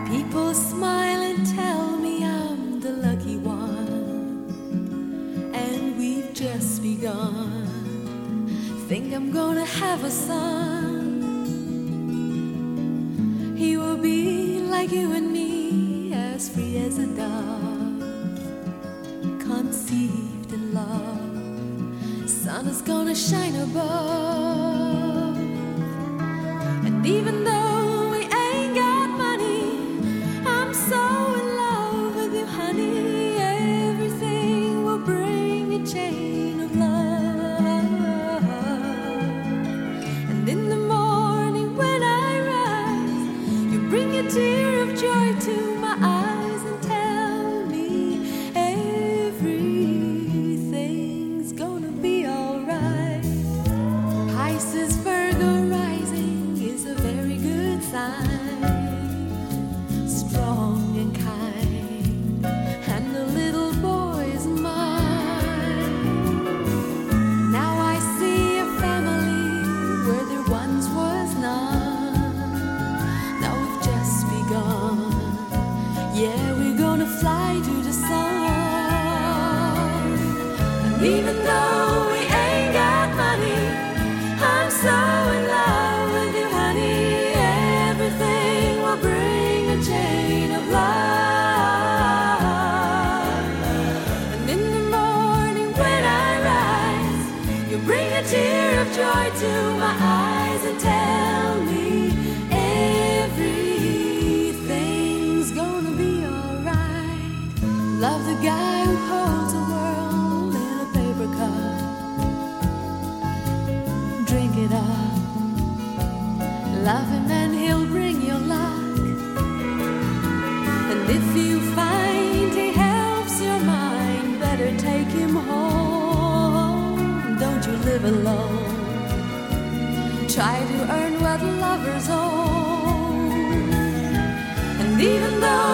People smile and tell me I'm the lucky one, and we've just begun. Think I'm gonna have a son. He will be like you and me, as free as a dove, conceived in love. Sun is gonna shine above, and even though we ain't got money, I'm so in love with you, honey. Everything will bring a chain of love, and in the morning when I rise, you bring a tear of joy to my eyes and tell me everything's gonna be alright. Pisces, Virgo rising is a very good sign, strong and kind, and the little boy is mine. Now I see a family where there once was none. Now we've just begun. Yeah, we're gonna fly to the sun. And even though we ain't got money, I'm so in love with you, honey. Everything will bring a chain of love. And in the morning when I rise, you bring a tear of joy to my eyes and tell me everything's gonna be alright. Love the guy who holds the world in a paper cup. Drink it up. Love him and he'll bring your luck. And if you find he helps your mind, better take him home. Don't you live alone. Try to earn what lovers own. And even though